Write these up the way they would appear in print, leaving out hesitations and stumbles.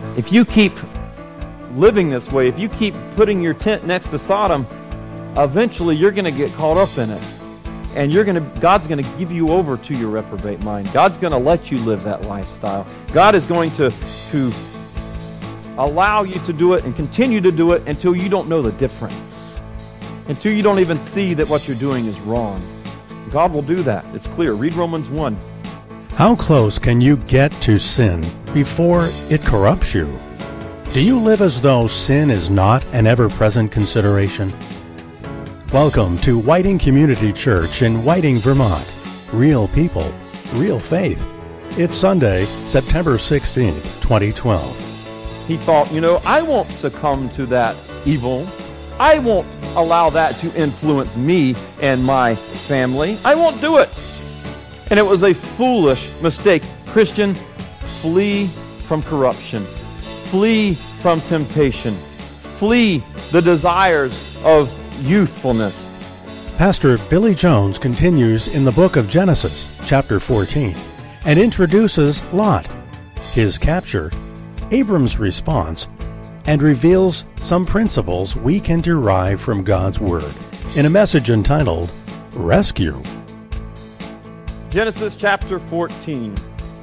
If you keep living this way, if you keep putting your tent next to Sodom, eventually you're going to get caught up in it. And God's going to give you over to your reprobate mind. God's going to let you live that lifestyle. God is going to allow you to do it and continue to do it until you don't know the difference. Until you don't even see that what you're doing is wrong. God will do that. It's clear. Read Romans 1. How close can you get to sin before it corrupts you? Do you live as though sin is not an ever-present consideration? Welcome to Whiting Community Church in Whiting, Vermont. Real people, real faith. It's Sunday, September 16th, 2012. He thought, I won't succumb to that evil. I won't allow that to influence me and my family. I won't do it. And it was a foolish mistake. Christian, flee from corruption. Flee from temptation. Flee the desires of youthfulness. Pastor Billy Jones continues in the book of Genesis, chapter 14, and introduces Lot, his capture, Abram's response, and reveals some principles we can derive from God's Word in a message entitled, Rescue. Genesis chapter 14.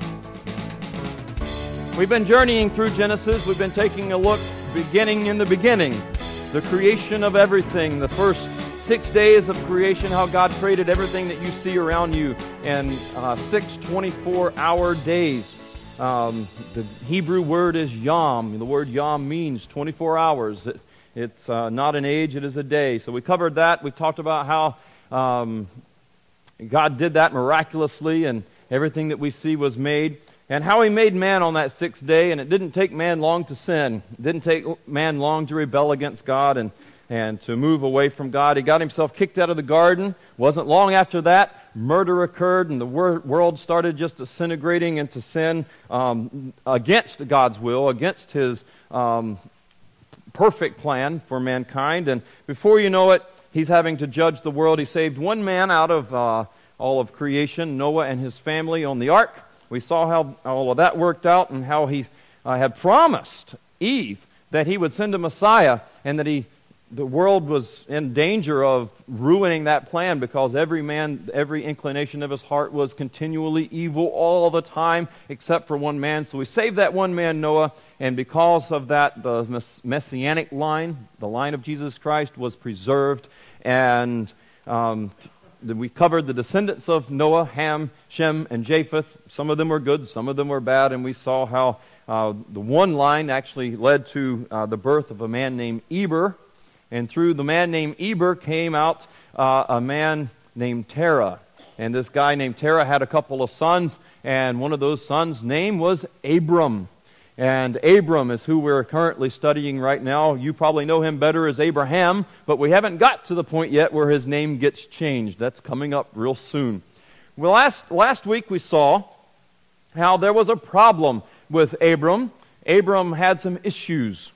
We've been journeying through Genesis. We've been taking a look beginning in the beginning. The creation of everything, the first 6 days of creation, how God created everything that you see around you in 6 24-hour days. The Hebrew word is yom. The word yom means 24 hours. It's not an age, it is a day. So we covered that. We talked about how God did that miraculously and everything that we see was made. And how He made man on that sixth day, and it didn't take man long to sin. It didn't take man long to rebel against God and to move away from God. He got himself kicked out of the garden. Wasn't long after that, murder occurred, and the world started just disintegrating into sin against God's will, against His perfect plan for mankind. And before you know it, He's having to judge the world. He saved one man out of all of creation, Noah and his family on the ark. We saw how all of that worked out and how He had promised Eve that He would send a Messiah and that the world was in danger of ruining that plan because every inclination of his heart was continually evil all the time except for one man. So He saved that one man, Noah, and because of that, the messianic line, the line of Jesus Christ, was preserved. And we covered the descendants of Noah, Ham, Shem, and Japheth. Some of them were good, some of them were bad, and we saw how the one line actually led to the birth of a man named Eber, and through the man named Eber came out a man named Terah. And this guy named Terah had a couple of sons, and one of those sons' name was Abram. And Abram is who we're currently studying right now. You probably know him better as Abraham, but we haven't got to the point yet where his name gets changed. That's coming up real soon. Well, last week we saw how there was a problem with Abram. Abram had some issues.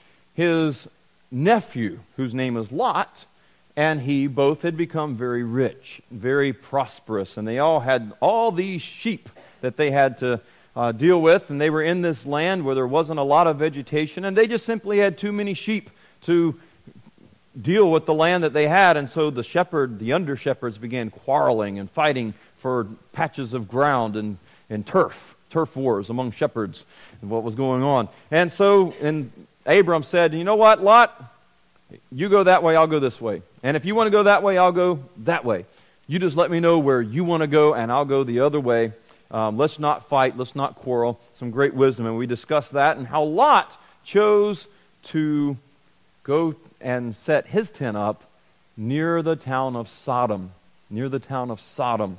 His nephew, whose name is Lot, and he both had become very rich, very prosperous, and they all had all these sheep that they had to deal with, and they were in this land where there wasn't a lot of vegetation, and they just simply had too many sheep to deal with the land that they had. And so the under-shepherds began quarreling and fighting for patches of ground and turf wars among shepherds and what was going on. And so Abram said, you know what, Lot, you go that way, I'll go this way. And if you want to go that way, I'll go that way. You just let me know where you want to go, and I'll go the other way. Let's not fight. Let's not quarrel. Some great wisdom. And we discussed that and how Lot chose to go and set his tent up near the town of Sodom. Near the town of Sodom.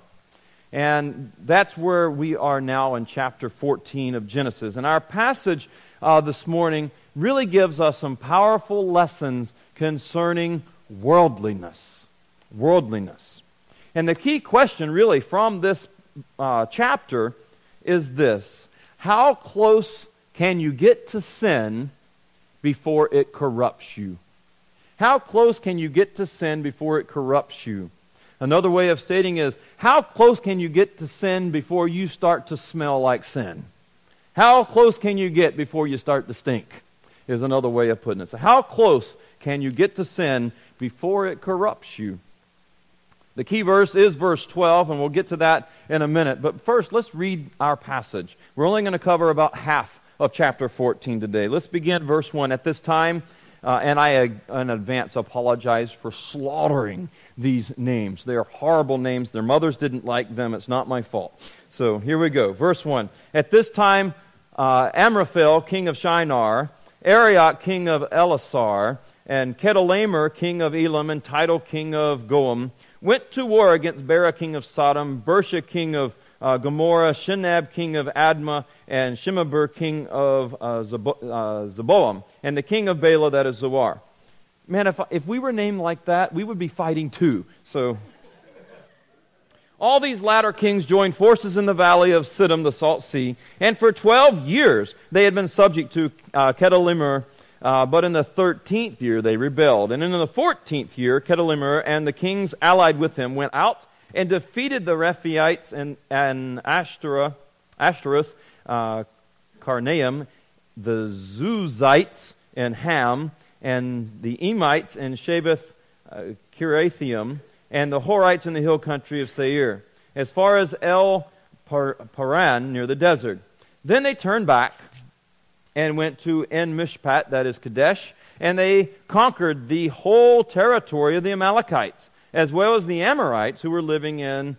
And that's where we are now in chapter 14 of Genesis. And our passage this morning really gives us some powerful lessons concerning worldliness. Worldliness. And the key question really from this chapter is this: how close can you get to sin before it corrupts you? How close can you get to sin before it corrupts you? Another way of stating is, how close can you get to sin before you start to smell like sin? How close can you get before you start to stink? Is another way of putting it. So how close can you get to sin before it corrupts you? The key verse is verse 12, and we'll get to that in a minute. But first, let's read our passage. We're only going to cover about half of chapter 14 today. Let's begin verse 1. At this time, and I in advance apologize for slaughtering these names. They are horrible names. Their mothers didn't like them. It's not my fault. So here we go. Verse 1. At this time, Amraphel, king of Shinar, Arioch, king of Elasar, and Chedorlaomer, king of Elam, and Tidal, king of Goam, went to war against Bera, king of Sodom, Bersha, king of Gomorrah, Shinab, king of Admah, and Shemeber, king of Zeboam, and the king of Bela, that is Zoar. Man, if we were named like that, we would be fighting too. So, all these latter kings joined forces in the valley of Siddim, the Salt Sea, and for 12 years they had been subject to Chedorlaomer. But in the 13th year they rebelled. And in the 14th year, Chedorlaomer and the kings allied with him went out and defeated the Rephaites and Ashtaroth, Karnaim, the Zuzites and Ham, and the Emites and Shaveth Kirathaim, and the Horites in the hill country of Seir, as far as El Paran near the desert. Then they turned back and went to En Mishpat, that is Kadesh, and they conquered the whole territory of the Amalekites, as well as the Amorites who were living in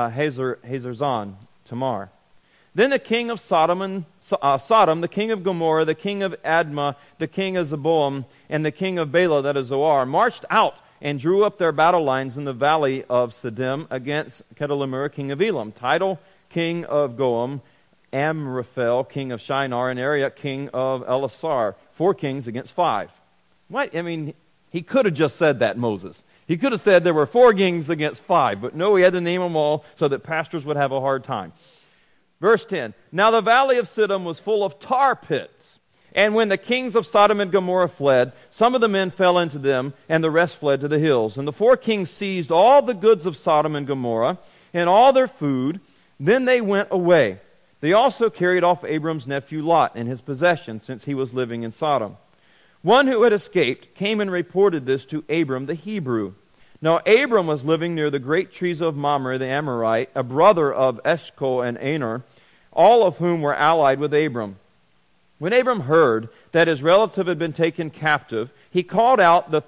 Hazazon Tamar. Then the king of Sodom, the king of Gomorrah, the king of Admah, the king of Zeboam, and the king of Bela, that is Zoar, marched out and drew up their battle lines in the valley of Siddim against Chedorlaomer, king of Elam, Tidal, king of Goam, Amraphel, king of Shinar, and Arioch, king of Elasar. 4 kings against 5. What? I mean, he could have just said that, Moses. He could have said there were 4 kings against 5, but no, he had to name them all so that pastors would have a hard time. Verse 10, Now the valley of Siddim was full of tar pits, and when the kings of Sodom and Gomorrah fled, some of the men fell into them, and the rest fled to the hills. And the 4 kings seized all the goods of Sodom and Gomorrah, and all their food. Then they went away. They also carried off Abram's nephew Lot and his possessions, since he was living in Sodom. One who had escaped came and reported this to Abram the Hebrew. Now Abram was living near the great trees of Mamre the Amorite, a brother of Eshcol and Aner, all of whom were allied with Abram. When Abram heard that his relative had been taken captive, he called out the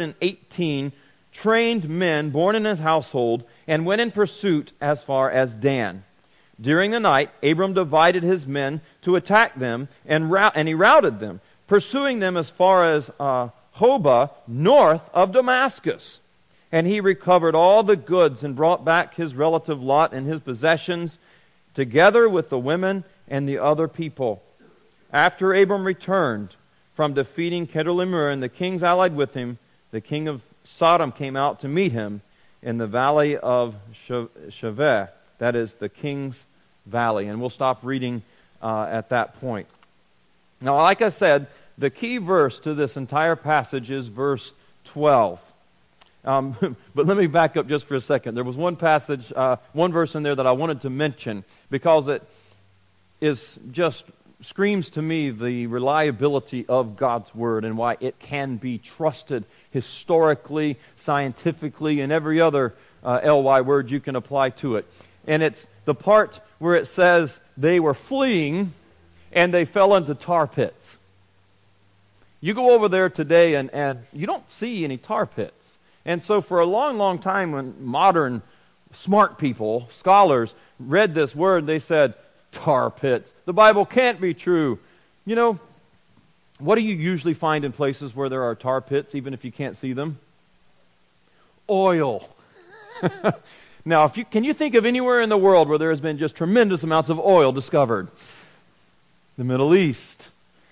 318 trained men born in his household and went in pursuit as far as Dan. During the night, Abram divided his men to attack them, and he routed them, pursuing them as far as Hobah, north of Damascus. And he recovered all the goods and brought back his relative Lot and his possessions, together with the women and the other people. After Abram returned from defeating Chedorlaomer and the kings allied with him, the king of Sodom came out to meet him in the valley of Shaveh, that is the king's valley. And we'll stop reading at that point. Now, like I said, the key verse to this entire passage is verse 12. But let me back up just for a second. There was one passage, one verse in there that I wanted to mention because it just screams to me the reliability of God's Word and why it can be trusted historically, scientifically, and every other LY word you can apply to it. And it's the part where it says they were fleeing and they fell into tar pits. You go over there today and you don't see any tar pits. And so for a long, long time when modern smart people, scholars, read this word, they said, tar pits. The Bible can't be true. You know, what do you usually find in places where there are tar pits, even if you can't see them? Oil. Now, can you think of anywhere in the world where there has been just tremendous amounts of oil discovered? The Middle East.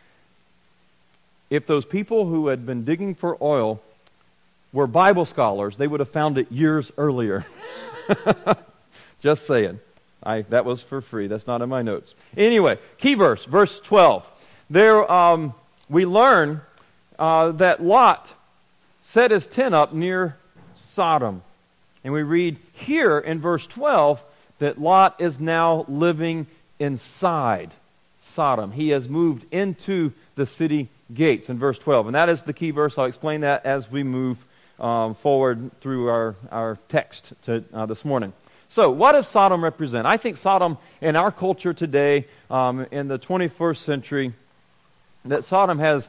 If those people who had been digging for oil were Bible scholars, they would have found it years earlier. Just saying. That was for free. That's not in my notes. Anyway, key verse, verse 12. There we learn that Lot set his tent up near Sodom. And we read here in verse 12 that Lot is now living inside Sodom. He has moved into the city gates in verse 12. And that is the key verse. I'll explain that as we move forward through our text this morning. So, what does Sodom represent? I think Sodom in our culture today, in the 21st century, that Sodom has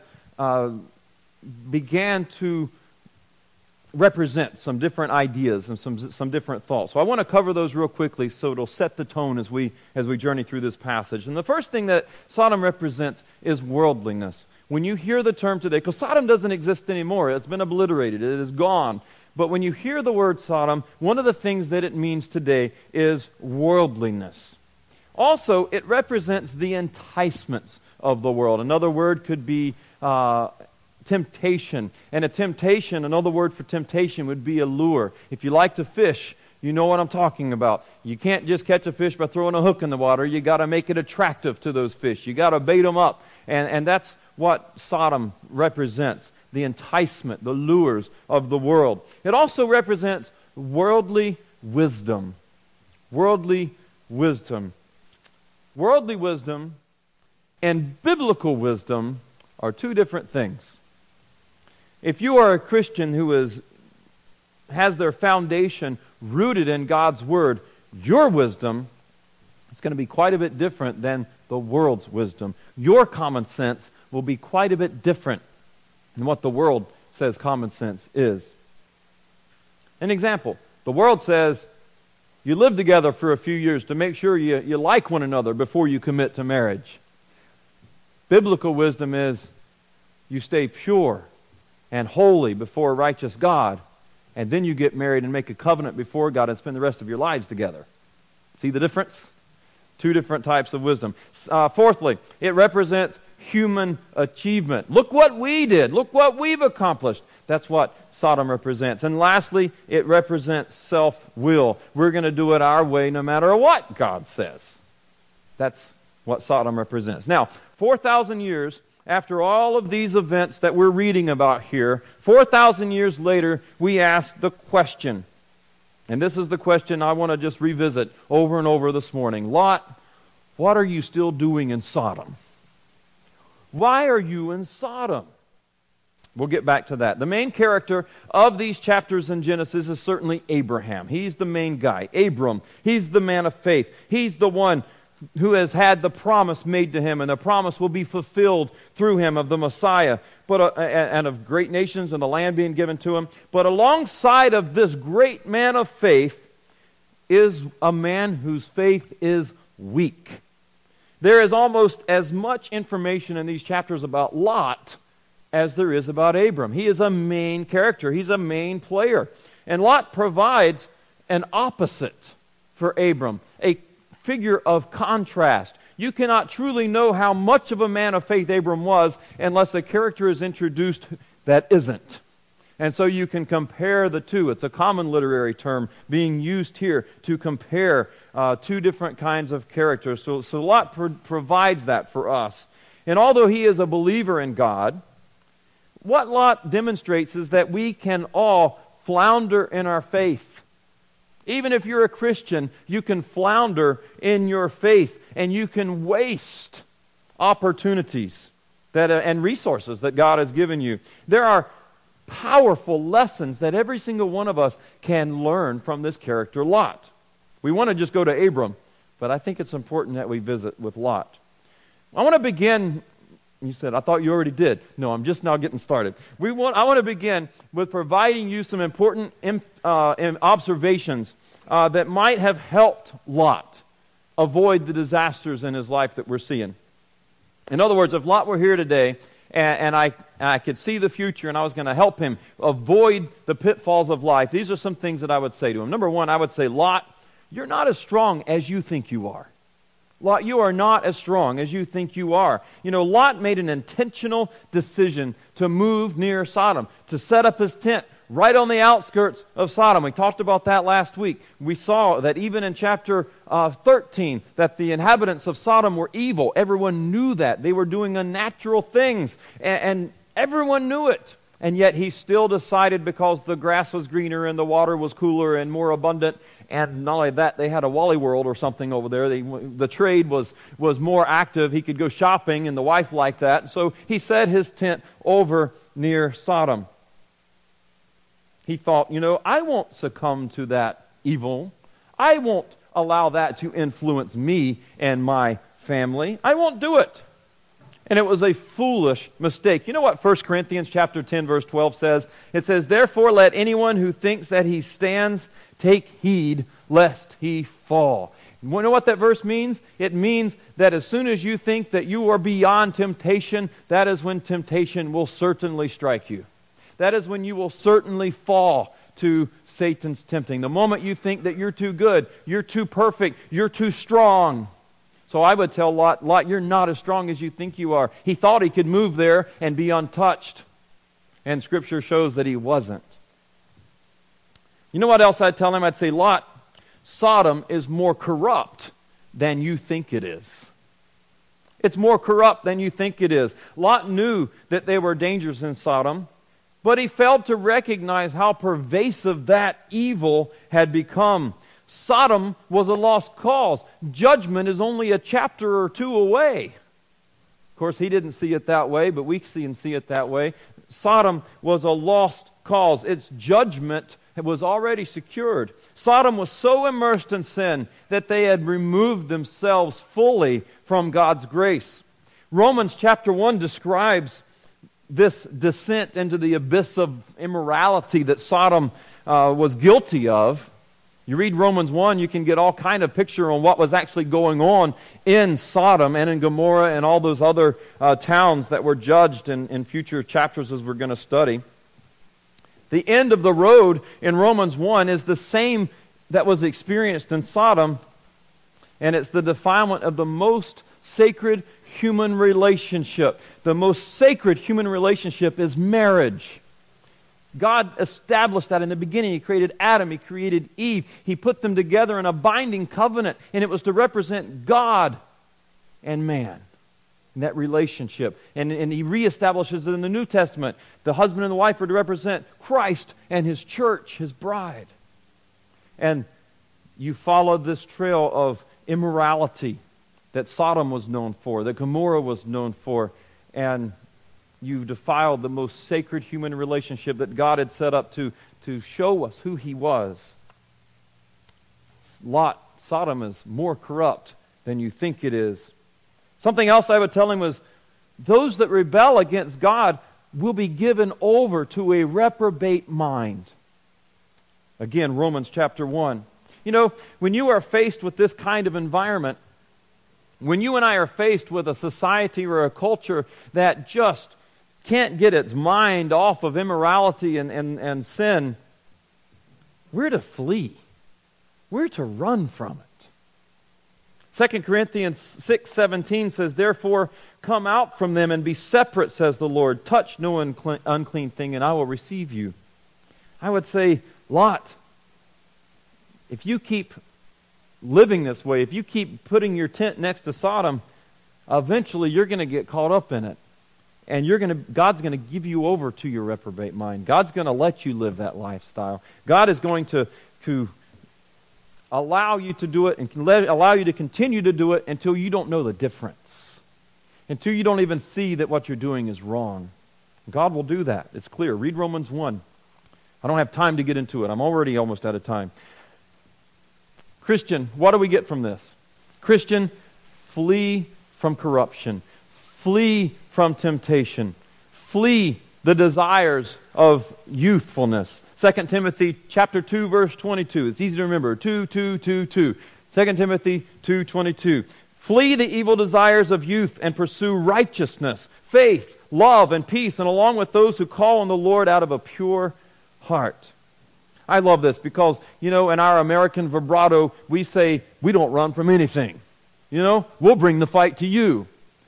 began to represent some different ideas and some different thoughts. So I want to cover those real quickly so it'll set the tone as we journey through this passage. And the first thing that Sodom represents is worldliness. When you hear the term today, because Sodom doesn't exist anymore, it's been obliterated, it is gone. But when you hear the word Sodom, one of the things that it means today is worldliness. Also, it represents the enticements of the world. Another word could be temptation. And a temptation, another word for temptation would be a lure. If you like to fish, you know what I'm talking about. You can't just catch a fish by throwing a hook in the water. You got to make it attractive to those fish. You got to bait them up. And that's what Sodom represents, the enticement, the lures of the world. It also represents worldly wisdom. Worldly wisdom. Worldly wisdom and biblical wisdom are two different things. If you are a Christian who has their foundation rooted in God's Word, your wisdom is going to be quite a bit different than the world's wisdom. Your common sense will be quite a bit different than what the world says common sense is. An example, the world says you live together for a few years to make sure you like one another before you commit to marriage. Biblical wisdom is you stay pure and holy before a righteous God, and then you get married and make a covenant before God and spend the rest of your lives together. See the difference? Two different types of wisdom. Fourthly, it represents human achievement. Look what we did. Look what we've accomplished. That's what Sodom represents. And lastly, it represents self-will. We're going to do it our way no matter what God says. That's what Sodom represents. Now, 4,000 years after all of these events that we're reading about here, 4,000 years later, we ask the question, and this is the question I want to just revisit over and over this morning. Lot, what are you still doing in Sodom? Why are you in Sodom? We'll get back to that. The main character of these chapters in Genesis is certainly Abraham. He's the main guy. Abram, he's the man of faith. He's the one who has had the promise made to him, and the promise will be fulfilled through him of the Messiah, and of great nations and the land being given to him. But alongside of this great man of faith is a man whose faith is weak. There is almost as much information in these chapters about Lot as there is about Abram. He is a main character. He's a main player. And Lot provides an opposite for Abram, a figure of contrast. You cannot truly know how much of a man of faith Abram was unless a character is introduced that isn't. And so you can compare the two. It's a common literary term being used here to compare two different kinds of characters. So Lot provides that for us. And although he is a believer in God, what Lot demonstrates is that we can all flounder in our faith. Even if you're a Christian, you can flounder in your faith, and you can waste opportunities and resources that God has given you. There are powerful lessons that every single one of us can learn from this character, Lot. We want to just go to Abram, but I think it's important that we visit with Lot. I want to begin. You said, I thought you already did. No, I'm just now getting started. I want to begin with providing you some important observations that might have helped Lot avoid the disasters in his life that we're seeing. In other words, if Lot were here today and I could see the future and I was going to help him avoid the pitfalls of life, these are some things that I would say to him. Number one, I would say, Lot, you're not as strong as you think you are. Lot, you are not as strong as you think you are. You know, Lot made an intentional decision to move near Sodom, to set up his tent right on the outskirts of Sodom. We talked about that last week. We saw that even in chapter 13, that the inhabitants of Sodom were evil. Everyone knew that. They were doing unnatural things, and everyone knew it. And yet he still decided, because the grass was greener and the water was cooler and more abundant, and not only that, they had a Wally World or something over there. The trade was more active. He could go shopping, and the wife liked that. So he set his tent over near Sodom. He thought, I won't succumb to that evil. I won't allow that to influence me and my family. I won't do it. And it was a foolish mistake. You know what 1 Corinthians chapter 10, verse 12 says? It says, "Therefore let anyone who thinks that he stands take heed lest he fall." You know what that verse means? It means that as soon as you think that you are beyond temptation, that is when temptation will certainly strike you. That is when you will certainly fall to Satan's tempting. The moment you think that you're too good, you're too perfect, you're too strong. So I would tell Lot, you're not as strong as you think you are. He thought he could move there and be untouched. And Scripture shows that he wasn't. You know what else I'd tell him? I'd say, Lot, Sodom is more corrupt than you think it is. It's more corrupt than you think it is. Lot knew that there were dangers in Sodom, but he failed to recognize how pervasive that evil had become. Sodom was a lost cause. Judgment is only a chapter or two away. Of course, he didn't see it that way, but we see it that way. Sodom was a lost cause. Its judgment was already secured. Sodom was so immersed in sin that they had removed themselves fully from God's grace. Romans chapter 1 describes this descent into the abyss of immorality that Sodom was guilty of. You read Romans 1, you can get all kind of picture on what was actually going on in Sodom and in Gomorrah and all those other towns that were judged in future chapters as we're going to study. The end of the road in Romans 1 is the same that was experienced in Sodom, and it's the defilement of the most sacred human relationship. The most sacred human relationship is marriage. God established that in the beginning. He created Adam. He created Eve. He put them together in a binding covenant, and it was to represent God and man in that relationship. And He reestablishes it in the New Testament. The husband and the wife are to represent Christ and His church, His bride. And you follow this trail of immorality that Sodom was known for, that Gomorrah was known for, and you've defiled the most sacred human relationship that God had set up to show us who He was. Sodom is more corrupt than you think it is. Something else I would tell him was, those that rebel against God will be given over to a reprobate mind. Again, Romans chapter 1. You know, when you are faced with this kind of environment, when you and I are faced with a society or a culture that just can't get its mind off of immorality and sin, we're to flee. We're to run from it. 2 Corinthians 6:17 says, "Therefore come out from them and be separate, says the Lord. Touch no unclean thing, and I will receive you." I would say, Lot, if you keep living this way, if you keep putting your tent next to Sodom, eventually you're going to get caught up in it. And God's going to give you over to your reprobate mind. God's going to let you live that lifestyle. God is going to allow you to do it and allow you to continue to do it until you don't know the difference. Until you don't even see that what you're doing is wrong. God will do that. It's clear. Read Romans 1. I don't have time to get into it. I'm already almost out of time. Christian, what do we get from this? Christian, flee from corruption. Flee from temptation. Flee the desires of youthfulness. 2 Timothy chapter 2, verse 22. It's easy to remember. 2. 2 Timothy 2:22. Flee the evil desires of youth and pursue righteousness, faith, love, and peace, and along with those who call on the Lord out of a pure heart. I love this because, in our American vibrato, we say, we don't run from anything. We'll bring the fight to you.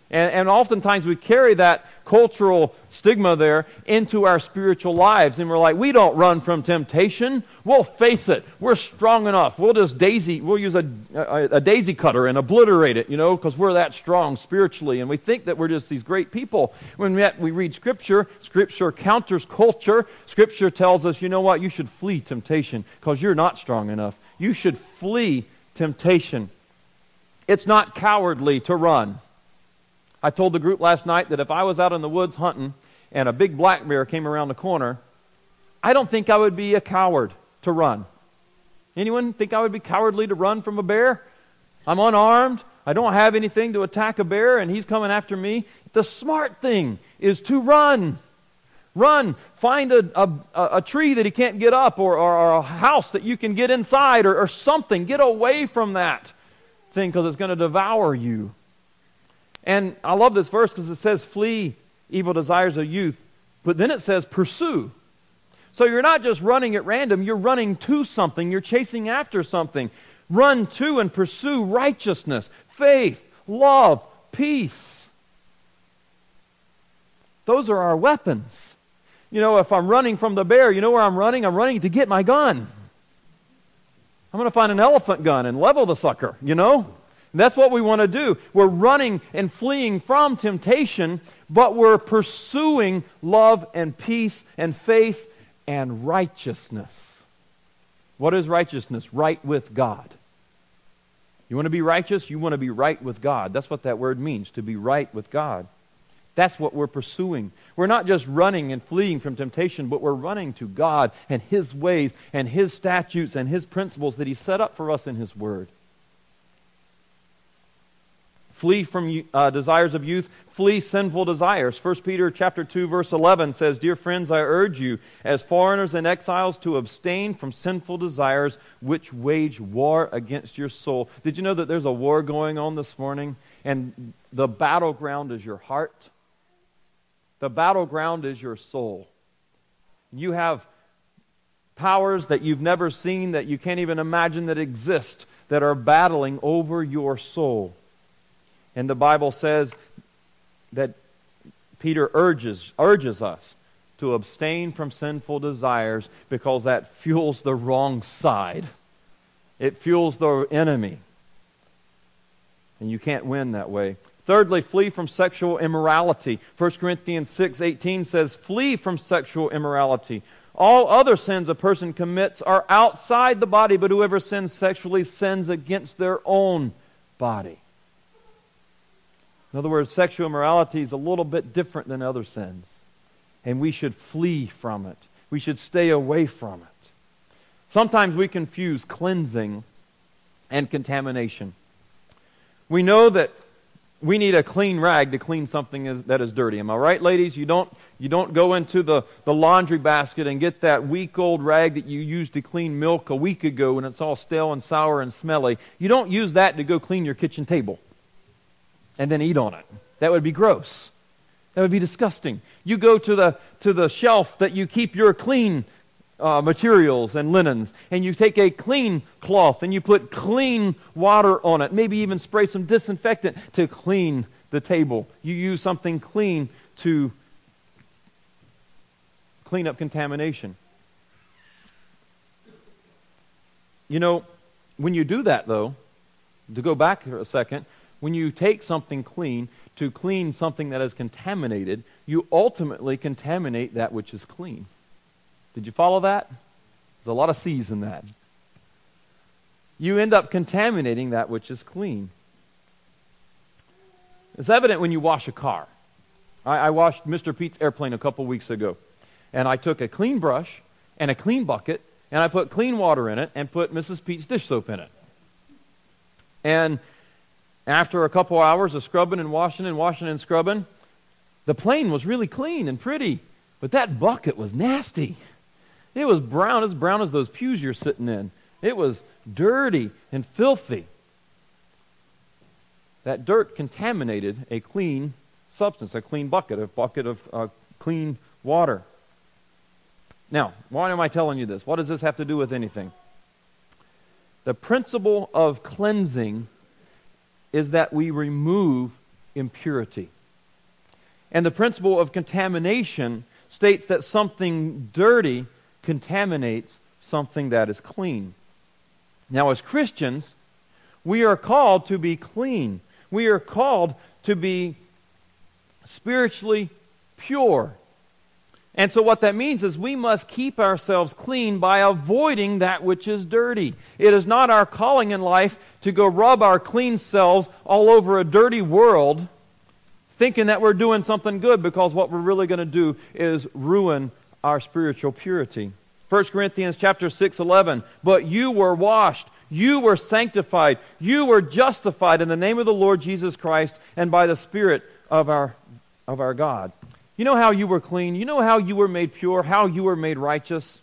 And oftentimes we carry that cultural stigma there into our spiritual lives. And we're like, we don't run from temptation. We'll face it. We're strong enough. We'll use a daisy cutter and obliterate it, because we're that strong spiritually. And we think that we're just these great people. When we read Scripture, Scripture counters culture. Scripture tells us, you know what? You should flee temptation because you're not strong enough. You should flee temptation. It's not cowardly to run. I told the group last night that if I was out in the woods hunting and a big black bear came around the corner, I don't think I would be a coward to run. Anyone think I would be cowardly to run from a bear? I'm unarmed. I don't have anything to attack a bear, and he's coming after me. The smart thing is to run. Run. Find a tree that he can't get up, or a house that you can get inside, or something. Get away from that thing because it's going to devour you. And I love this verse because it says, flee evil desires of youth. But then it says, pursue. So you're not just running at random. You're running to something. You're chasing after something. Run to and pursue righteousness, faith, love, peace. Those are our weapons. If I'm running from the bear, you know where I'm running? I'm running to get my gun. I'm going to find an elephant gun and level the sucker, That's what we want to do. We're running and fleeing from temptation, but we're pursuing love and peace and faith and righteousness. What is righteousness? Right with God. You want to be righteous? You want to be right with God. That's what that word means, to be right with God. That's what we're pursuing. We're not just running and fleeing from temptation, but we're running to God and His ways and His statutes and His principles that He set up for us in His Word. Flee from desires of youth. Flee sinful desires. 1 Peter chapter 2, verse 11 says, Dear friends, I urge you, as foreigners and exiles, to abstain from sinful desires which wage war against your soul. Did you know that there's a war going on this morning? And the battleground is your heart. The battleground is your soul. You have powers that you've never seen, that you can't even imagine that exist, that are battling over your soul. And the Bible says that Peter urges us to abstain from sinful desires because that fuels the wrong side. It fuels the enemy. And you can't win that way. Thirdly, flee from sexual immorality. 1 Corinthians 6:18 says, Flee from sexual immorality. All other sins a person commits are outside the body, but whoever sins sexually sins against their own body. In other words, sexual immorality is a little bit different than other sins. And we should flee from it. We should stay away from it. Sometimes we confuse cleansing and contamination. We know that we need a clean rag to clean something that is dirty. Am I right, ladies? You don't go into the laundry basket and get that week-old rag that you used to clean milk a week ago and it's all stale and sour and smelly. You don't use that to go clean your kitchen table and then eat on it. That would be gross. That would be disgusting. You go to the shelf that you keep your clean materials and linens, and you take a clean cloth and you put clean water on it, maybe even spray some disinfectant to clean the table. You use something clean to clean up contamination. When you do that, though, to go back a second, when you take something clean to clean something that is contaminated, you ultimately contaminate that which is clean. Did you follow that? There's a lot of C's in that. You end up contaminating that which is clean. It's evident when you wash a car. I washed Mr. Pete's airplane a couple weeks ago. And I took a clean brush and a clean bucket, and I put clean water in it and put Mrs. Pete's dish soap in it. And after a couple hours of scrubbing and washing and scrubbing, the plane was really clean and pretty. But that bucket was nasty. It was brown as those pews you're sitting in. It was dirty and filthy. That dirt contaminated a clean substance, a bucket of clean water. Now, why am I telling you this? What does this have to do with anything? The principle of cleansing is that we remove impurity. And the principle of contamination states that something dirty contaminates something that is clean. Now, as Christians, we are called to be clean. We are called to be spiritually pure. And so what that means is we must keep ourselves clean by avoiding that which is dirty. It is not our calling in life to go rub our clean selves all over a dirty world thinking that we're doing something good, because what we're really going to do is ruin our spiritual purity. 1 Corinthians chapter 6:11, but you were washed, you were sanctified, you were justified in the name of the Lord Jesus Christ and by the Spirit of our God. You know how you were clean? You know how you were made pure? How you were made righteous?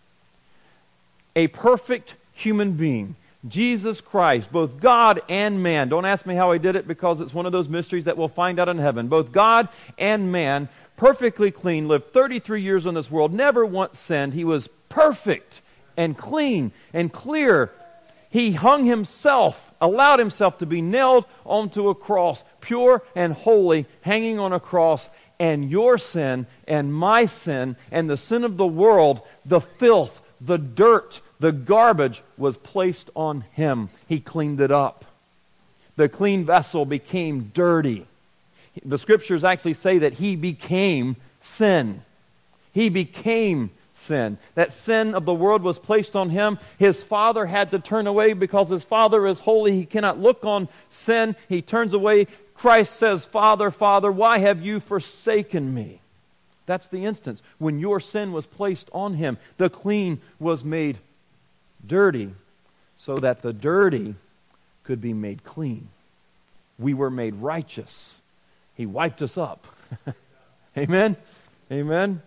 A perfect human being, Jesus Christ, both God and man. Don't ask me how He did it, because it's one of those mysteries that we'll find out in heaven. Both God and man, perfectly clean, lived 33 years on this world, never once sinned. He was perfect and clean and clear. He hung Himself, allowed Himself to be nailed onto a cross, pure and holy, hanging on a cross. And your sin and my sin and the sin of the world, the filth, the dirt, the garbage was placed on Him. He cleaned it up. The clean vessel became dirty. The Scriptures actually say that He became sin. He became sin. That sin of the world was placed on Him. His Father had to turn away because His Father is holy. He cannot look on sin. He turns away. Christ says, Father, Father, why have you forsaken me? That's the instance when your sin was placed on Him. The clean was made dirty so that the dirty could be made clean. We were made righteous. He wiped us up. Amen? Amen?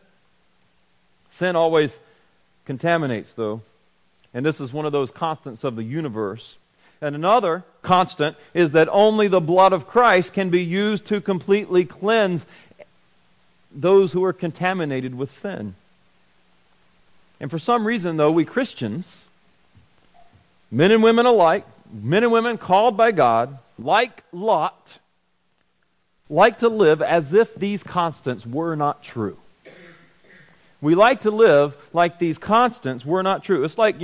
Sin always contaminates, though. And this is one of those constants of the universe. And another constant is that only the blood of Christ can be used to completely cleanse those who are contaminated with sin. And for some reason, though, we Christians, men and women alike, men and women called by God, like Lot, like to live as if these constants were not true. We like to live like these constants were not true. It's like,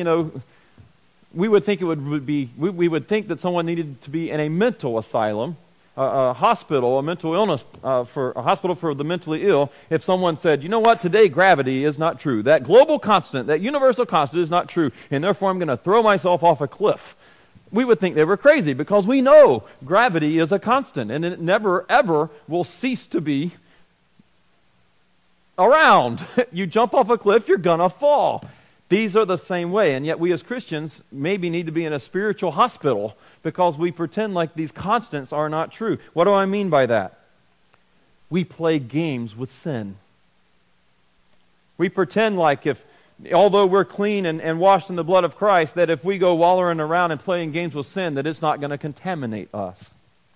we would think we would think that someone needed to be in a mental asylum, a hospital, a mental illness, for a hospital for the mentally ill, if someone said, you know what, today gravity is not true. That global constant, that universal constant is not true, and therefore I'm going to throw myself off a cliff. We would think they were crazy, because we know gravity is a constant, and it never, ever will cease to be around. You jump off a cliff, you're going to fall. These are the same way, and yet we as Christians maybe need to be in a spiritual hospital because we pretend like these constants are not true. What do I mean by that? We play games with sin. We pretend like although we're clean and washed in the blood of Christ, that if we go wallowing around and playing games with sin, that it's not going to contaminate us.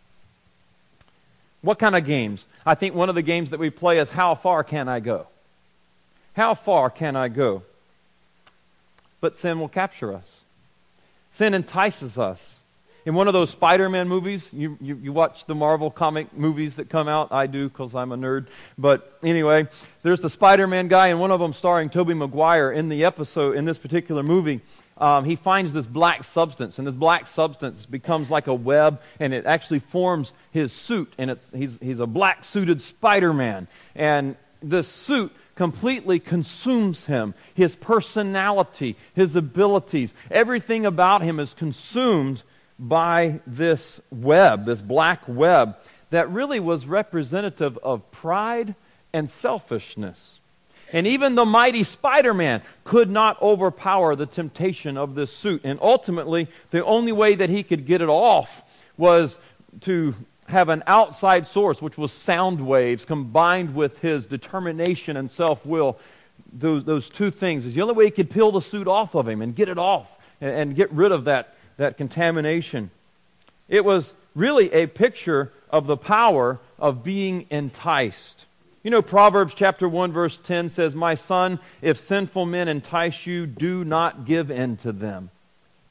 What kind of games? I think one of the games that we play is, how far can I go? How far can I go? But sin will capture us. Sin entices us. In one of those Spider-Man movies, you watch the Marvel comic movies that come out. I do, because I'm a nerd. But anyway, there's the Spider-Man guy, and one of them starring Tobey Maguire. In this particular movie, he finds this black substance, and this black substance becomes like a web, and it actually forms his suit, and he's a black-suited Spider-Man. And this suit completely consumes him. His personality, his abilities, everything about him is consumed by this web, this black web, that really was representative of pride and selfishness. And even the mighty Spider-Man could not overpower the temptation of this suit. And ultimately, the only way that he could get it off was to have an outside source, which was sound waves, combined with his determination and self-will. Those two things is the only way he could peel the suit off of him and get it off and get rid of that contamination. It was really a picture of the power of being enticed. Proverbs chapter 1 verse 10 says, "My son, if sinful men entice you, do not give in to them."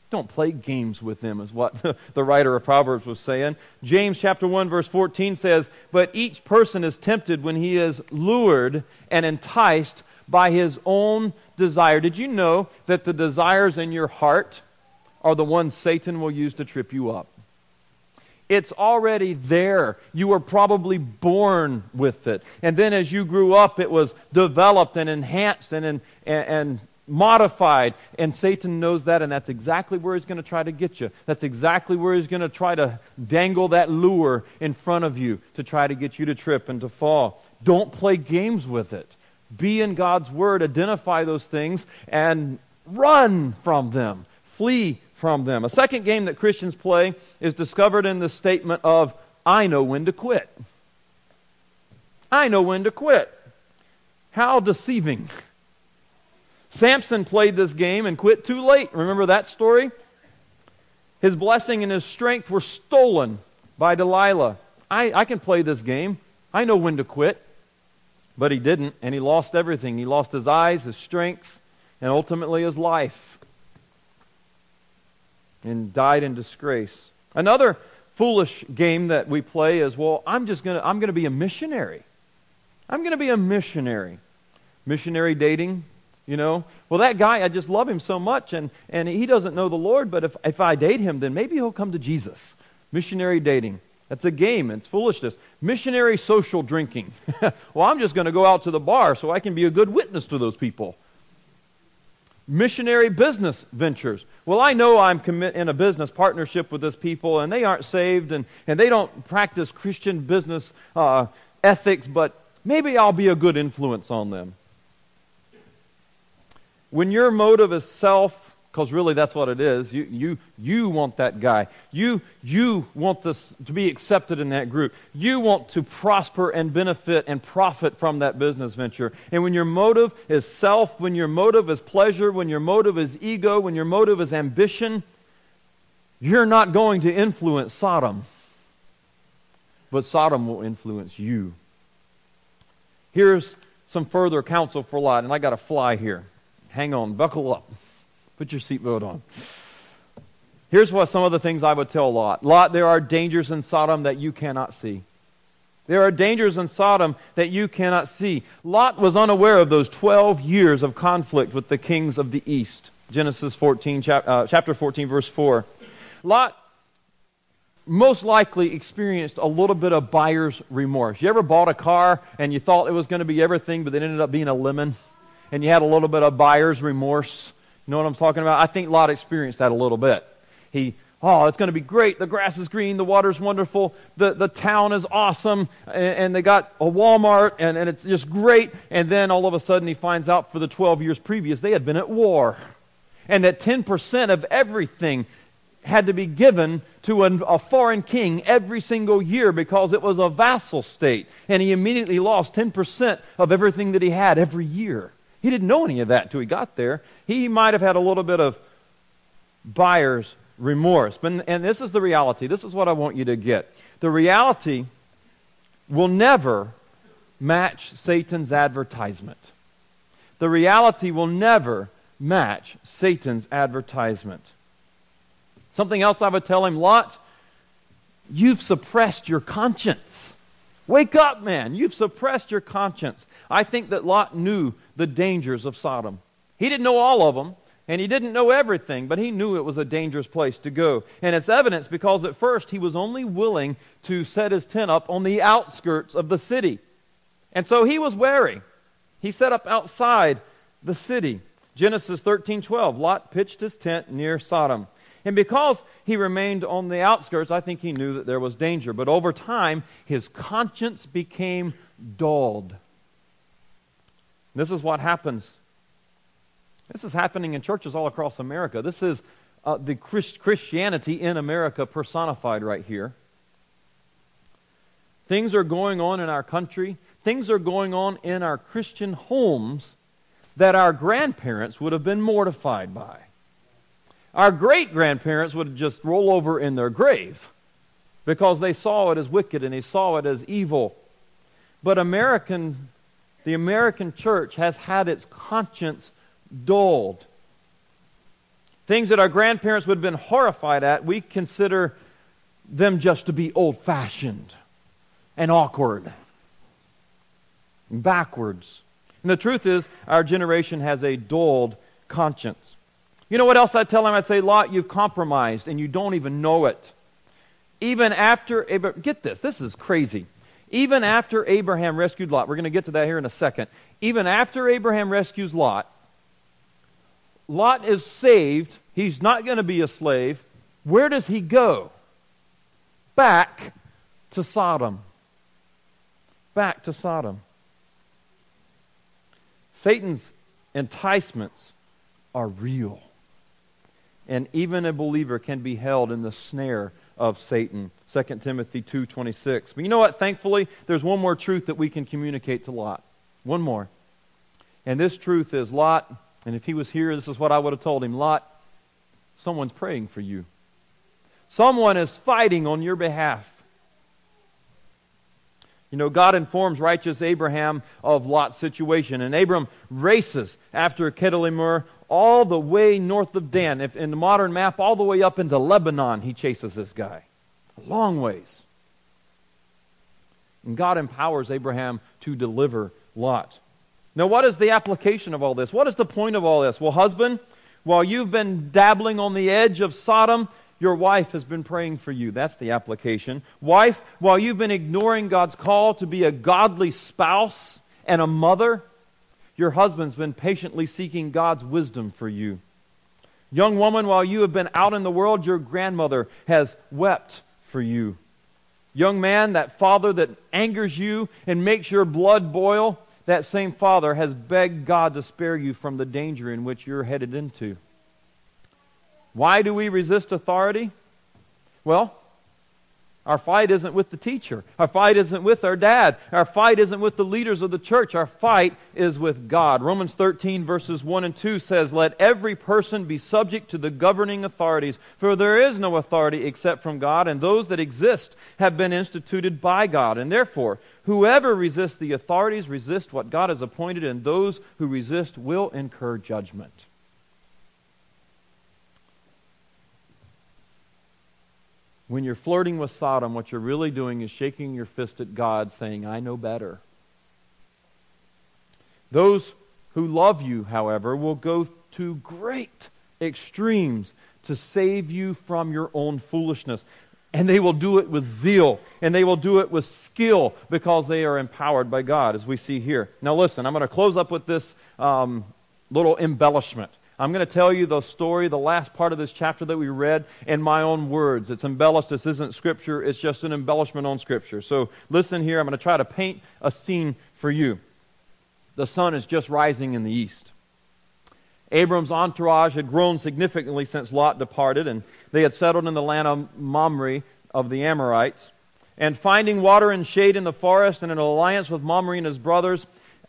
Don't play games with them, is what the writer of Proverbs was saying. James chapter 1, verse 14 says, "But each person is tempted when he is lured and enticed by his own desire." Did you know that the desires in your heart are the ones Satan will use to trip you up? It's already there. You were probably born with it. And then as you grew up, it was developed and enhanced and modified. And Satan knows that, and that's exactly where he's going to try to get you. That's exactly where he's going to try to dangle that lure in front of you to try to get you to trip and to fall. Don't play games with it. Be in God's Word. Identify those things and run from them. Flee from them. A second game that Christians play is discovered in the statement of, "I know when to quit." I know when to quit. How deceiving. Samson played this game and quit too late. Remember that story? His blessing and his strength were stolen by Delilah. I can play this game. I know when to quit. But he didn't, and he lost everything. He lost his eyes, his strength, and ultimately his life. And died in disgrace. Another foolish game that we play is, well, I'm going to be a missionary. I'm going to be a missionary. Missionary dating. Well, that guy, I just love him so much, and he doesn't know the Lord, but if I date him, then maybe he'll come to Jesus. Missionary dating. That's a game. It's foolishness. Missionary social drinking. Well, I'm just going to go out to the bar so I can be a good witness to those people. Missionary business ventures. Well, I know I'm in a business partnership with this people, and they aren't saved, and they don't practice Christian business ethics, but maybe I'll be a good influence on them. When your motive is self, because really that's what it is, you want that guy. You want this to be accepted in that group. You want to prosper and benefit and profit from that business venture. And when your motive is self, when your motive is pleasure, when your motive is ego, when your motive is ambition, you're not going to influence Sodom. But Sodom will influence you. Here's some further counsel for Lot, and I got to fly here. Hang on, buckle up. Put your seatbelt on. Here's what some of the things I would tell Lot. Lot, there are dangers in Sodom that you cannot see. There are dangers in Sodom that you cannot see. Lot was unaware of those 12 years of conflict with the kings of the east. Genesis 14, chapter 14, verse 4. Lot most likely experienced a little bit of buyer's remorse. You ever bought a car and you thought it was going to be everything, but it ended up being a lemon? And you had a little bit of buyer's remorse. You know what I'm talking about? I think Lot experienced that a little bit. It's going to be great. The grass is green. The water's wonderful. The town is awesome. And they got a Walmart, and it's just great. And then all of a sudden he finds out for the 12 years previous they had been at war. And that 10% of everything had to be given to a foreign king every single year because it was a vassal state. And he immediately lost 10% of everything that he had every year. He didn't know any of that until he got there. He might have had a little bit of buyer's remorse. And this is the reality. This is what I want you to get. The reality will never match Satan's advertisement. The reality will never match Satan's advertisement. Something else I would tell him, Lot, you've suppressed your conscience. Wake up, man. You've suppressed your conscience. I think that Lot knew the dangers of Sodom. He didn't know all of them, and he didn't know everything, but he knew it was a dangerous place to go. And it's evidence because at first he was only willing to set his tent up on the outskirts of the city. And so he was wary. He set up outside the city. Genesis 13:12, Lot pitched his tent near Sodom. And because he remained on the outskirts, I think he knew that there was danger. But over time, his conscience became dulled. This is what happens. This is happening in churches all across America. This is the Christianity in America personified right here. Things are going on in our country. Things are going on in our Christian homes that our grandparents would have been mortified by. Our great-grandparents would just roll over in their grave because they saw it as wicked and they saw it as evil. But the American church has had its conscience dulled. things that our grandparents would have been horrified at, we consider them just to be old-fashioned and awkward and backwards. And the truth is, our generation has a dulled conscience. You know what else I'd tell him? I'd say, Lot, you've compromised and you don't even know it. Even after Abraham, get this is crazy. Even after Abraham rescued Lot, we're going to get to that here in a second. Even after Abraham rescues Lot, Lot is saved. He's not going to be a slave. Where does he go? Back to Sodom. Back to Sodom. Satan's enticements are real. And even a believer can be held in the snare of Satan. 2 Timothy 2:26. But you know what? Thankfully, there's one more truth that we can communicate to Lot. One more. And this truth is, Lot, and if he was here, this is what I would have told him. Lot, someone's praying for you. Someone is fighting on your behalf. You know, God informs righteous Abraham of Lot's situation. And Abram races after Kedorlaomer all the way north of Dan. If in the modern map, all the way up into Lebanon, he chases this guy. A long ways. And God empowers Abraham to deliver Lot. Now, what is the application of all this? What is the point of all this? Well, husband, while you've been dabbling on the edge of Sodom, your wife has been praying for you. That's the application. Wife, while you've been ignoring God's call to be a godly spouse and a mother, your husband's been patiently seeking God's wisdom for you. Young woman, while you have been out in the world, your grandmother has wept for you. Young man, that father that angers you and makes your blood boil, that same father has begged God to spare you from the danger in which you're headed into. Why do we resist authority? Well, our fight isn't with the teacher. Our fight isn't with our dad. Our fight isn't with the leaders of the church. Our fight is with God. Romans 13 verses 1 and 2 says, "Let every person be subject to the governing authorities, for there is no authority except from God, and those that exist have been instituted by God. And therefore, whoever resists the authorities resists what God has appointed, and those who resist will incur judgment." When you're flirting with Sodom, what you're really doing is shaking your fist at God, saying, "I know better." Those who love you, however, will go to great extremes to save you from your own foolishness. And they will do it with zeal, and they will do it with skill, because they are empowered by God, as we see here. Now listen, I'm going to close up with this little embellishment. I'm going to tell you the story, the last part of this chapter that we read, in my own words. It's embellished. This isn't Scripture. It's just an embellishment on Scripture. So listen here. I'm going to try to paint a scene for you. The sun is just rising in the east. Abram's entourage had grown significantly since Lot departed, and they had settled in the land of Mamre of the Amorites. And finding water and shade in the forest, and an alliance with Mamre and his brothers,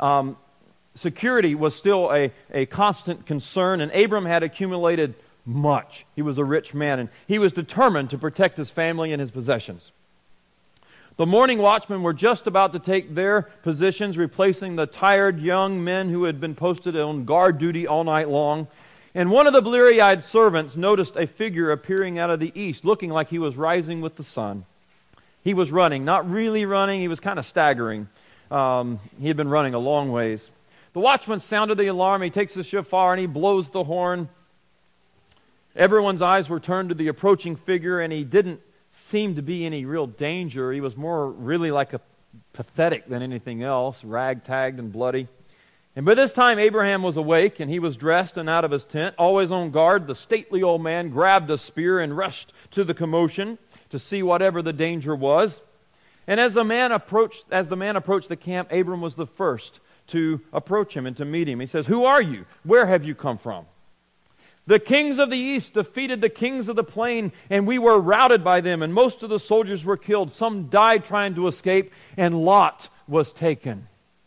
security was still a constant concern, and Abram had accumulated much. He was a rich man, and he was determined to protect his family and his possessions. The morning watchmen were just about to take their positions, replacing the tired young men who had been posted on guard duty all night long. And one of the bleary-eyed servants noticed a figure appearing out of the east, looking like he was rising with the sun. He was running, not really running, he was kind of staggering. He had been running a long ways. The watchman sounded the alarm. He takes the shofar and he blows the horn. Everyone's eyes were turned to the approaching figure, and he didn't seem to be any real danger. He was more really like a pathetic than anything else, ragtagged and bloody. And by this time, Abraham was awake, and he was dressed and out of his tent. Always on guard, the stately old man grabbed a spear and rushed to the commotion to see whatever the danger was. And as the man approached the camp, Abram was the first to approach him and to meet him. He says, "Who are you? Where have you come from?" "The kings of the east defeated the kings of the plain, and we were routed by them, and most of the soldiers were killed. Some died trying to escape, and Lot was taken."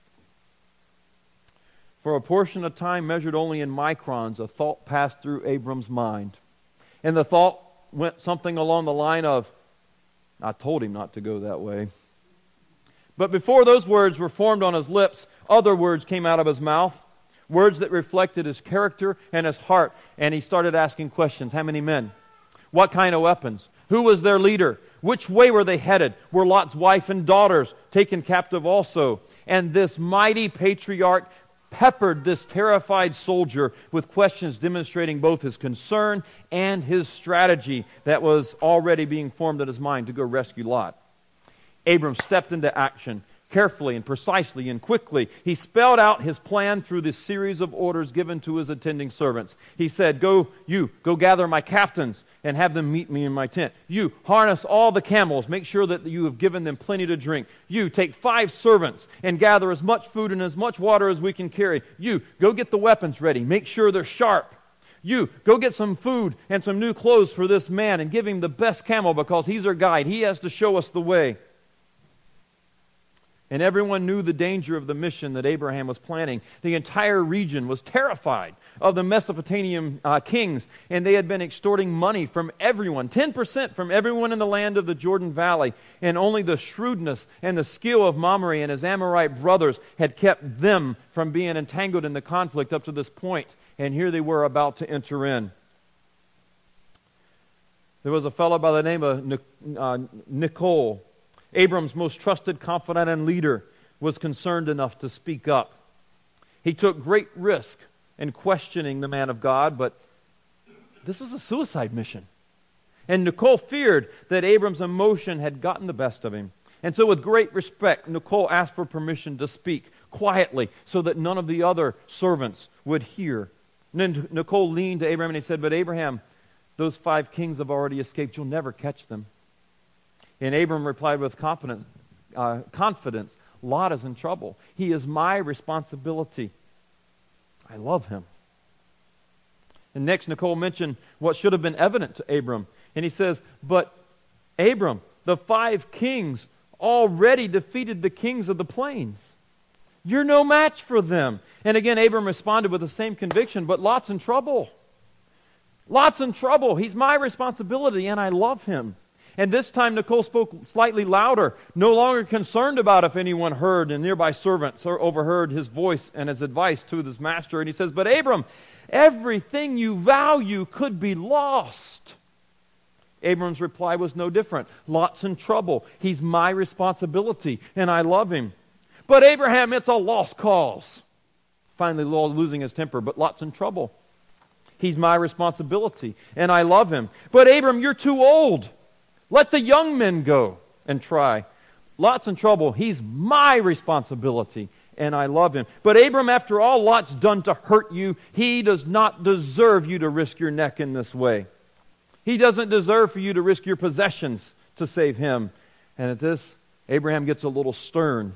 For a portion of time measured only in microns, a thought passed through Abram's mind. And the thought went something along the line of, "I told him not to go that way." But before those words were formed on his lips, other words came out of his mouth. Words that reflected his character and his heart. And he started asking questions. How many men? What kind of weapons? Who was their leader? Which way were they headed? Were Lot's wife and daughters taken captive also? And this mighty patriarch peppered this terrified soldier with questions demonstrating both his concern and his strategy that was already being formed in his mind to go rescue Lot. Abram stepped into action. Carefully and precisely and quickly, he spelled out his plan through this series of orders given to his attending servants. He said, go gather my captains and have them meet me in my tent. You, harness all the camels. Make sure that you have given them plenty to drink. You, take 5 servants and gather as much food and as much water as we can carry. You, go get the weapons ready. Make sure they're sharp. You, go get some food and some new clothes for this man and give him the best camel because he's our guide. He has to show us the way. And everyone knew the danger of the mission that Abraham was planning. The entire region was terrified of the Mesopotamian kings, and they had been extorting money from everyone, 10% from everyone in the land of the Jordan Valley. And only the shrewdness and the skill of Mamre and his Amorite brothers had kept them from being entangled in the conflict up to this point. And here they were about to enter in. There was a fellow by the name of Nicole. Abram's most trusted confidant and leader was concerned enough to speak up. He took great risk in questioning the man of God, but this was a suicide mission. And Nicole feared that Abram's emotion had gotten the best of him. And so with great respect, Nicole asked for permission to speak quietly so that none of the other servants would hear. And then Nicole leaned to Abraham and he said, but Abraham, those 5 kings have already escaped. You'll never catch them. And Abram replied with confidence, Lot is in trouble. He is my responsibility. I love him. And next, Nicole mentioned what should have been evident to Abram. And he says, but Abram, the 5 kings already defeated the kings of the plains. You're no match for them. And again, Abram responded with the same conviction, but Lot's in trouble. Lot's in trouble. He's my responsibility, and I love him. And this time Nicole spoke slightly louder, no longer concerned about if anyone heard and nearby servants or overheard his voice and his advice to his master. And he says, but Abram, everything you value could be lost. Abram's reply was no different. Lot's in trouble. He's my responsibility, and I love him. But Abraham, it's a lost cause. Finally, losing his temper, but Lot's in trouble. He's my responsibility, and I love him. But Abram, you're too old. Let the young men go and try. Lot's in trouble. He's my responsibility, and I love him. But Abram, after all Lot's done to hurt you, he does not deserve you to risk your neck in this way. He doesn't deserve for you to risk your possessions to save him. And at this, Abraham gets a little stern.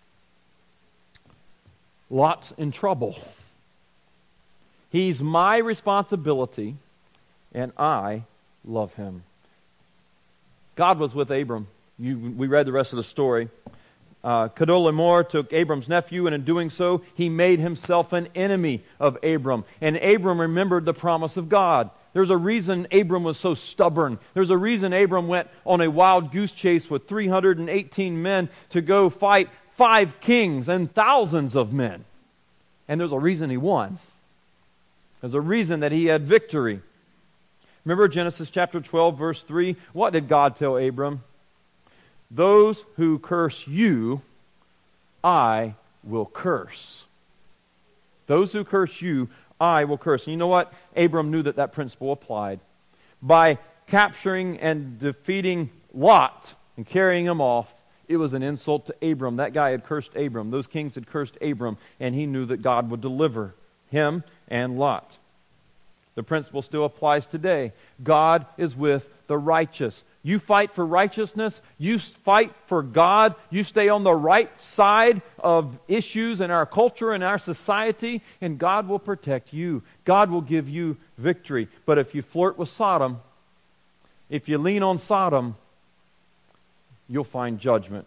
Lot's in trouble. He's my responsibility, and I love him. God was with Abram. We read the rest of the story. Chedorlaomer took Abram's nephew, and in doing so, he made himself an enemy of Abram. And Abram remembered the promise of God. There's a reason Abram was so stubborn. There's a reason Abram went on a wild goose chase with 318 men to go fight 5 kings and thousands of men. And there's a reason he won. There's a reason that he had victory. Remember Genesis chapter 12, verse 3? What did God tell Abram? Those who curse you, I will curse. Those who curse you, I will curse. And you know what? Abram knew that principle applied. By capturing and defeating Lot and carrying him off, it was an insult to Abram. That guy had cursed Abram. Those kings had cursed Abram, and he knew that God would deliver him and Lot. The principle still applies today. God is with the righteous. You fight for righteousness. You fight for God. You stay on the right side of issues in our culture and our society, and God will protect you. God will give you victory. But if you flirt with Sodom, if you lean on Sodom, you'll find judgment.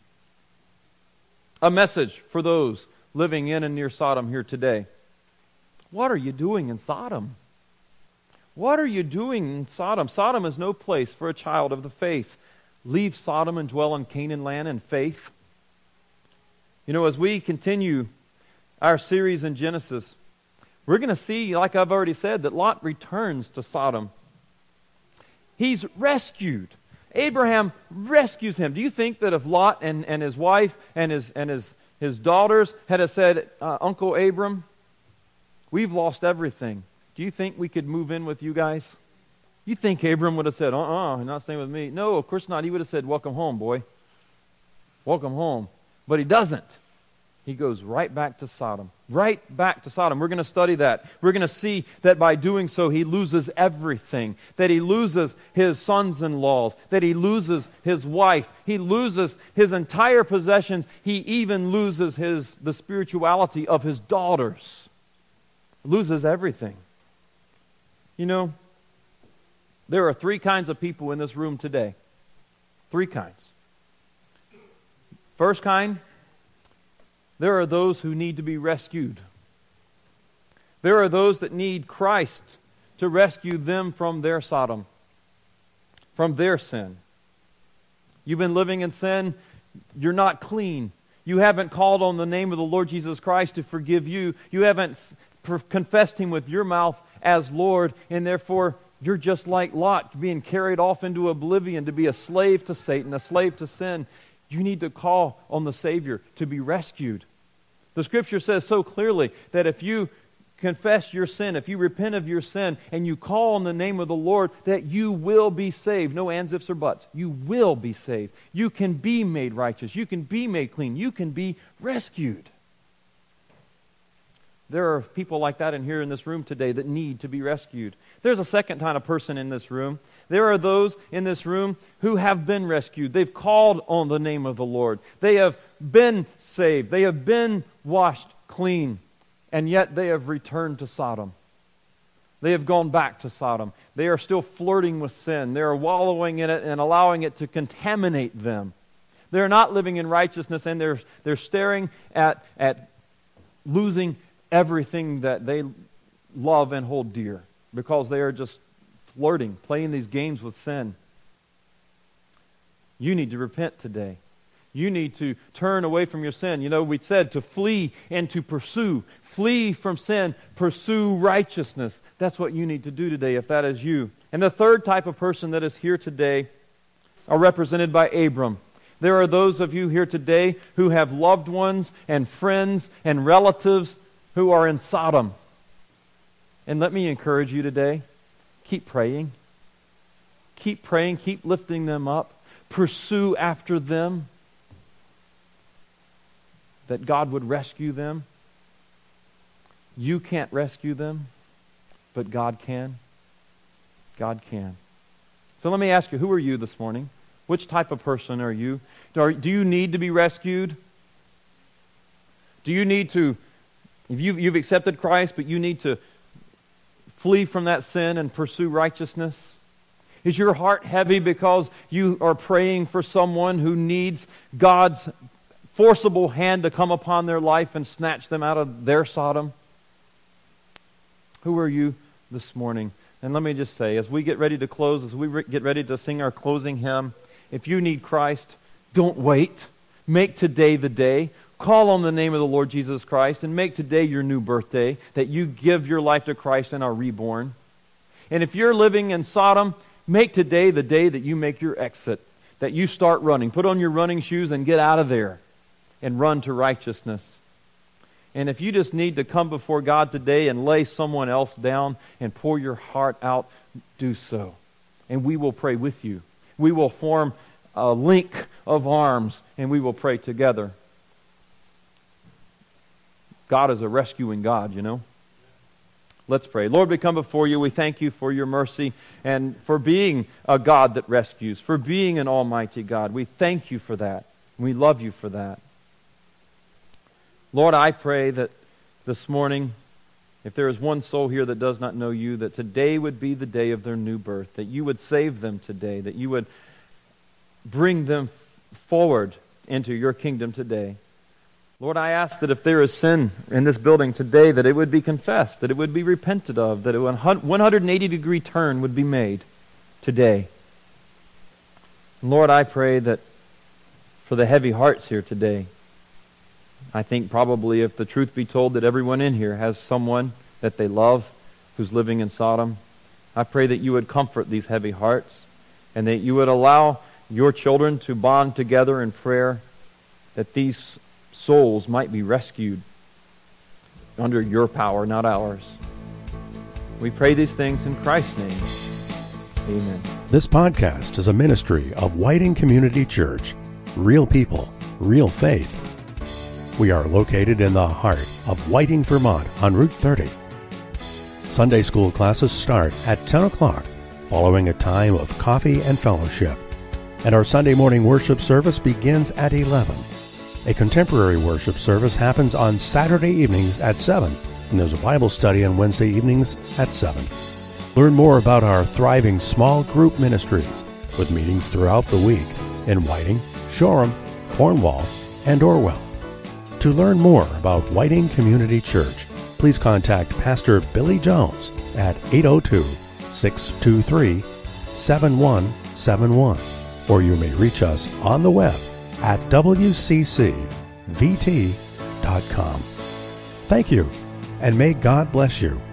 A message for those living in and near Sodom here today. What are you doing in Sodom? What are you doing in Sodom? Sodom is no place for a child of the faith. Leave Sodom and dwell in Canaan land in faith. You know, as we continue our series in Genesis, we're going to see, like I've already said, that Lot returns to Sodom. He's rescued. Abraham rescues him. Do you think that if Lot and his wife and his daughters had said, Uncle Abram, we've lost everything, do you think we could move in with you guys? You think Abram would have said, you're not staying with me? No, of course not. He would have said, welcome home, boy. Welcome home. But he doesn't. He goes right back to Sodom. Right back to Sodom. We're going to study that. We're going to see that by doing so, he loses everything. That he loses his sons-in-laws. That he loses his wife. He loses his entire possessions. He even loses the spirituality of his daughters. Loses everything. You know, there are 3 kinds of people in this room today. 3 kinds. First kind, there are those who need to be rescued. There are those that need Christ to rescue them from their Sodom, from their sin. You've been living in sin. You're not clean. You haven't called on the name of the Lord Jesus Christ to forgive you. You haven't confessed Him with your mouth as Lord, and therefore you're just like Lot, being carried off into oblivion to be a slave to Satan, a slave to sin. You need to call on the Savior to be rescued. The Scripture says so clearly that if you confess your sin, if you repent of your sin, and you call on the name of the Lord, that you will be saved. No ands, ifs, or buts. You will be saved. You can be made righteous. You can be made clean. You can be rescued. There are people like that in here in this room today that need to be rescued. There's a second kind of person in this room. There are those in this room who have been rescued. They've called on the name of the Lord. They have been saved. They have been washed clean. And yet they have returned to Sodom. They have gone back to Sodom. They are still flirting with sin. They are wallowing in it and allowing it to contaminate them. They're not living in righteousness, and they're staring at losing everything that they love and hold dear, because they are just flirting, playing these games with sin. You need to repent today. You need to turn away from your sin. You know, we said to flee and to pursue. Flee from sin, pursue righteousness. That's what you need to do today if that is you. And the third type of person that is here today are represented by Abram. There are those of you here today who have loved ones and friends and relatives who are in Sodom. And let me encourage you today, keep praying. Keep praying, keep lifting them up. Pursue after them, that God would rescue them. You can't rescue them, but God can. God can. So let me ask you, who are you this morning? Which type of person are you? Do you need to be rescued? Do you need to, if you've accepted Christ, but you need to flee from that sin and pursue righteousness? Is your heart heavy because you are praying for someone who needs God's forcible hand to come upon their life and snatch them out of their Sodom? Who are you this morning? And let me just say, as we get ready to close, as we get ready to sing our closing hymn, if you need Christ, don't wait. Make today the day. Call on the name of the Lord Jesus Christ and make today your new birthday, that you give your life to Christ and are reborn. And if you're living in Sodom, make today the day that you make your exit, that you start running. Put on your running shoes and get out of there and run to righteousness. And if you just need to come before God today and lay someone else down and pour your heart out, do so. And we will pray with you. We will form a link of arms and we will pray together. God is a rescuing God, you know. Let's pray. Lord, we come before you. We thank you for your mercy and for being a God that rescues, for being an almighty God. We thank you for that. We love you for that. Lord, I pray that this morning, if there is one soul here that does not know you, that today would be the day of their new birth, that you would save them today, that you would bring them forward into your kingdom today. Lord, I ask that if there is sin in this building today, that it would be confessed, that it would be repented of, that a 180-degree turn would be made today. And Lord, I pray that for the heavy hearts here today, I think probably, if the truth be told, that everyone in here has someone that they love who's living in Sodom. I pray that you would comfort these heavy hearts and that you would allow your children to bond together in prayer, that these souls might be rescued under your power, not ours. We pray these things in Christ's name. Amen. This podcast is a ministry of Whiting Community Church. Real people, real faith. We are located in the heart of Whiting, Vermont on Route 30. Sunday school classes start at 10 o'clock, following a time of coffee and fellowship. And our Sunday morning worship service begins at 11. A contemporary worship service happens on Saturday evenings at 7, and there's a Bible study on Wednesday evenings at 7. Learn more about our thriving small group ministries with meetings throughout the week in Whiting, Shoreham, Cornwall, and Orwell. To learn more about Whiting Community Church, please contact Pastor Billy Jones at 802-623-7171, or you may reach us on the web at wccvt.com. Thank you, and may God bless you.